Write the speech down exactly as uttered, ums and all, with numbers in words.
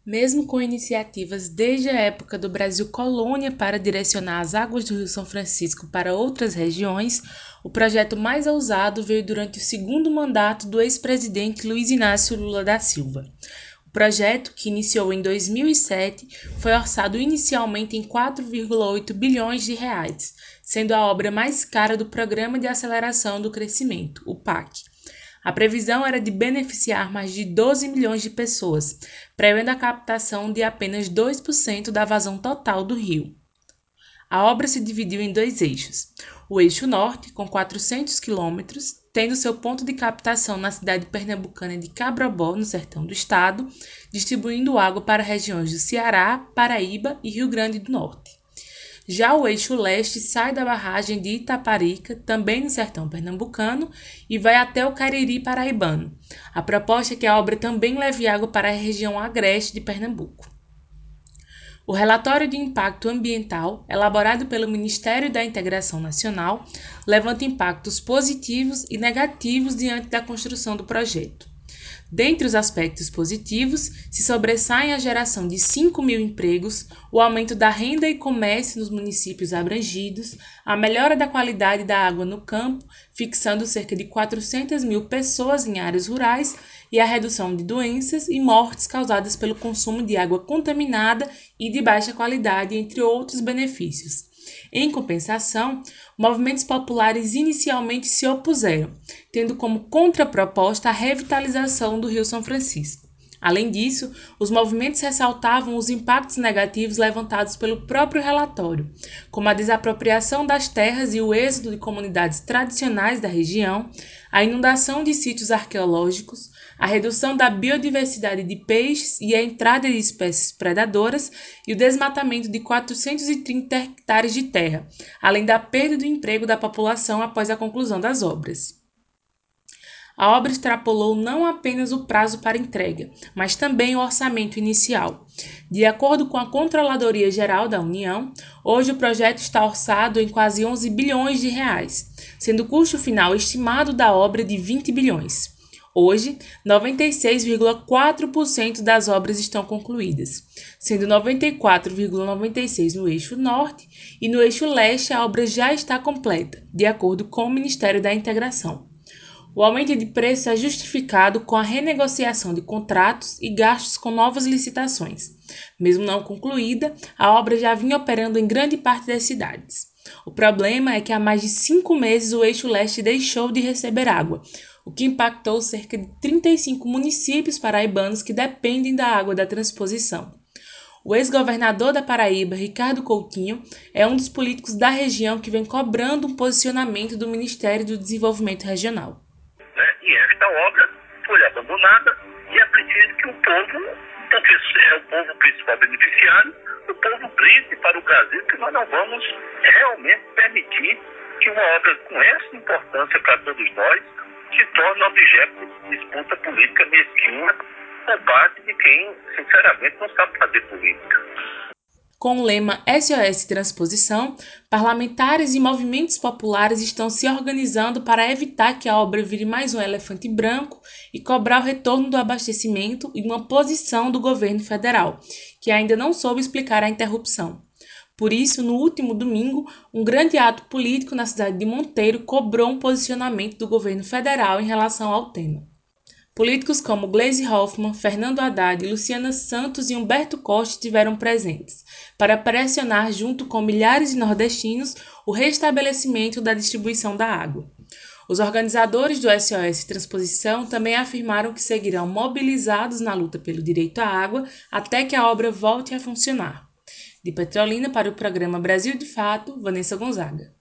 Mesmo com iniciativas desde a época do Brasil colônia para direcionar as águas do Rio São Francisco para outras regiões, o projeto mais ousado veio durante o segundo mandato do ex-presidente Luiz Inácio Lula da Silva. O projeto, que iniciou em dois mil e sete, foi orçado inicialmente em quatro vírgula oito bilhões de reais, sendo a obra mais cara do Programa de Aceleração do Crescimento, o P A C. A previsão era de beneficiar mais de doze milhões de pessoas, prevendo a captação de apenas dois por cento da vazão total do rio. A obra se dividiu em dois eixos. O eixo norte, com quatrocentos quilômetros, tendo seu ponto de captação na cidade pernambucana de Cabrobó, no sertão do estado, distribuindo água para regiões do Ceará, Paraíba e Rio Grande do Norte. Já o eixo leste sai da barragem de Itaparica, também no sertão pernambucano, e vai até o Cariri paraibano. A proposta é que a obra também leve água para a região agreste de Pernambuco. O relatório de impacto ambiental, elaborado pelo Ministério da Integração Nacional, levanta impactos positivos e negativos diante da construção do projeto. Dentre os aspectos positivos, se sobressaem a geração de cinco mil empregos, o aumento da renda e comércio nos municípios abrangidos, a melhora da qualidade da água no campo, fixando cerca de quatrocentas mil pessoas em áreas rurais, e a redução de doenças e mortes causadas pelo consumo de água contaminada e de baixa qualidade, entre outros benefícios. Em compensação, movimentos populares inicialmente se opuseram, tendo como contraproposta a revitalização do Rio São Francisco. Além disso, os movimentos ressaltavam os impactos negativos levantados pelo próprio relatório, como a desapropriação das terras e o êxodo de comunidades tradicionais da região, a inundação de sítios arqueológicos, a redução da biodiversidade de peixes e a entrada de espécies predadoras e o desmatamento de quatrocentos e trinta hectares de terra, além da perda do emprego da população após a conclusão das obras. A obra extrapolou não apenas o prazo para entrega, mas também o orçamento inicial. De acordo com a Controladoria Geral da União, hoje o projeto está orçado em quase onze bilhões de reais, sendo o custo final estimado da obra de vinte bilhões. Hoje, noventa e seis vírgula quatro por cento das obras estão concluídas, sendo noventa e quatro vírgula noventa e seis por cento no eixo norte e no eixo leste a obra já está completa, de acordo com o Ministério da Integração. O aumento de preço é justificado com a renegociação de contratos e gastos com novas licitações. Mesmo não concluída, a obra já vinha operando em grande parte das cidades. O problema é que há mais de cinco meses o eixo leste deixou de receber água, o que impactou cerca de trinta e cinco municípios paraibanos que dependem da água da transposição. O ex-governador da Paraíba, Ricardo Coutinho, é um dos políticos da região que vem cobrando um posicionamento do Ministério do Desenvolvimento Regional. E esta obra foi abandonada e é preciso que o povo, porque é o povo principal beneficiário, o povo grite para o Brasil que nós não vamos realmente permitir que uma obra com essa importância para todos nós se torne objeto de disputa política mesquinha por parte de quem, sinceramente, não sabe fazer política. Com o lema S O S Transposição, parlamentares e movimentos populares estão se organizando para evitar que a obra vire mais um elefante branco e cobrar o retorno do abastecimento e uma posição do governo federal, que ainda não soube explicar a interrupção. Por isso, no último domingo, um grande ato político na cidade de Monteiro cobrou um posicionamento do governo federal em relação ao tema. Políticos como Gleisi Hoffmann, Fernando Haddad, Luciana Santos e Humberto Costa estiveram presentes para pressionar, junto com milhares de nordestinos, o restabelecimento da distribuição da água. Os organizadores do S O S Transposição também afirmaram que seguirão mobilizados na luta pelo direito à água até que a obra volte a funcionar. De Petrolina para o programa Brasil de Fato, Vanessa Gonzaga.